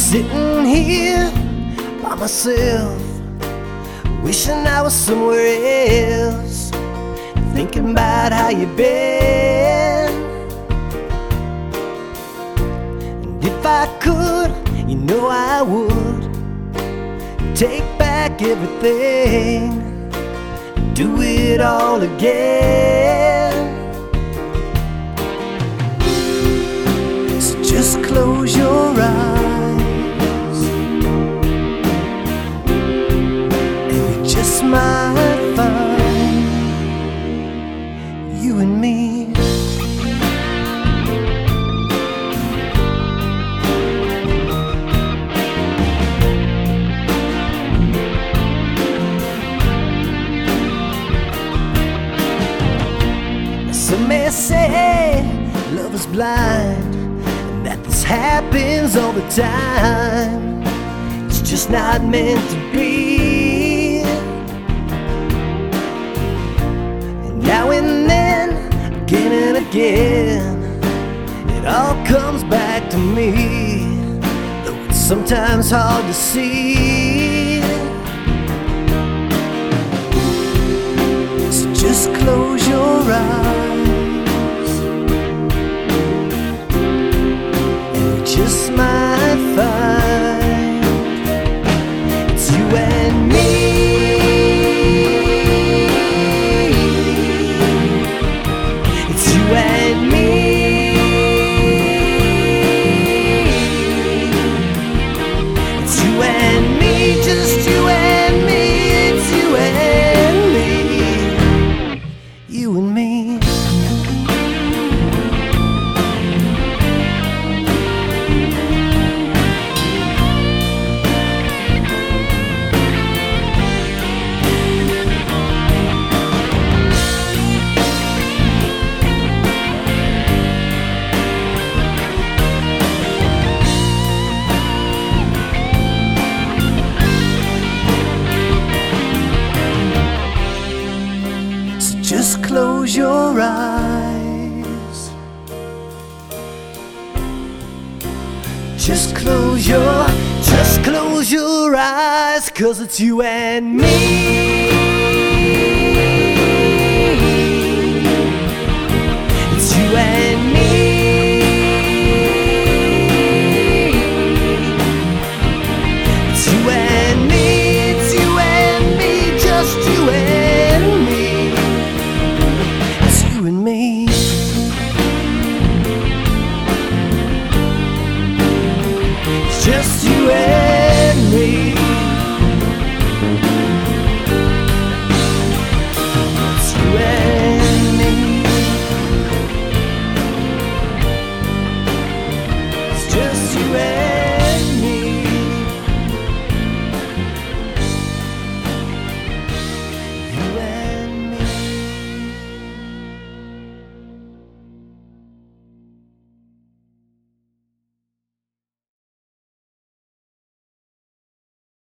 Sitting here by myself, wishing I was somewhere else, thinking about how you've been. And if I could, you know I would take back everything, do it all again. So just close your eyes, and you just might find you and me. Some may say love is blind, and that this happens all the time. It's just not meant to be. And now and then, again and again, it all comes back to me, though it's sometimes hard to see. So just close your eyes, just might find it's you and me. It's you and me. It's you and me, just you and me. It's you and me. You and me. Just close your eyes. Just close your eyes, 'cause it's you and me. It's you and me. It's you and me. It's you and me. Just you and me. Me. It's just you and me.